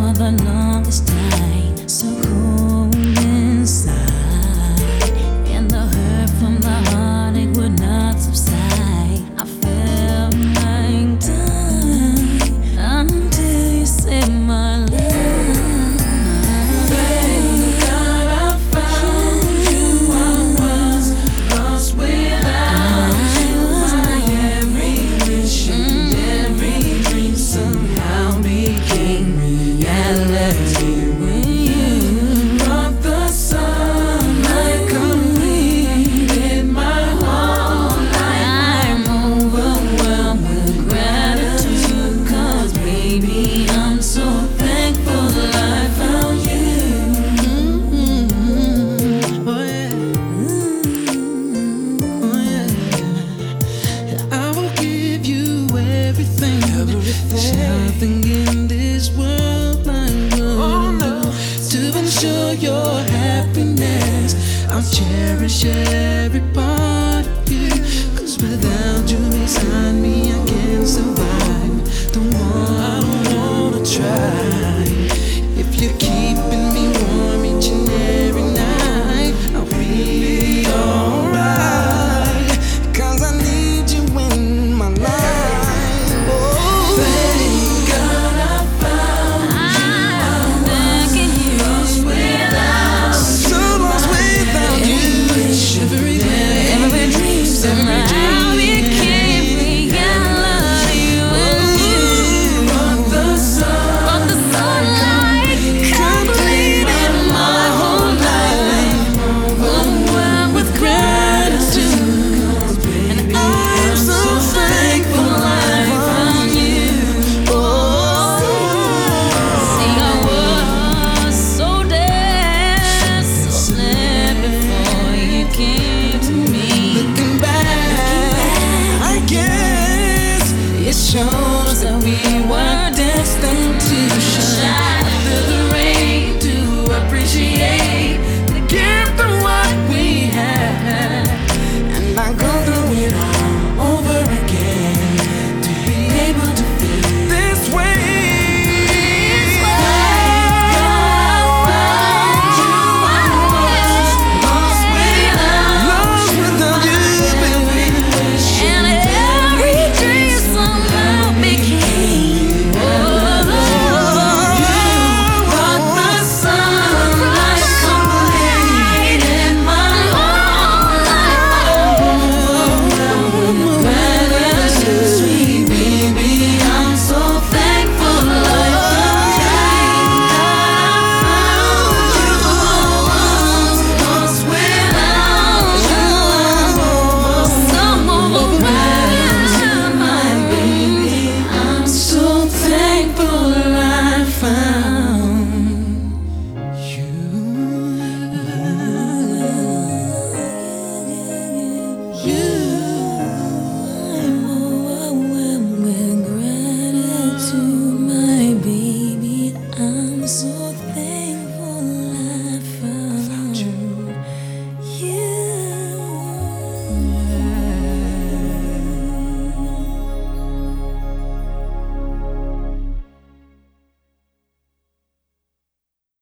for the longest time, so cold inside, and the hurt from the heartache would not subside. I felt like dying until you saved my life. Thank God I found you. I was lost without you. My every wish and every dream somehow became reality when you brought the sunlight, completed my whole life. I'm overwhelmed with gratitude, 'cause baby, I'm so thankful I found you. Oh yeah, oh yeah. I will give you everything. There's nothing in this world I won't do to ensure your happiness. I'll cherish every part of you, 'cause without you beside me I can't survive.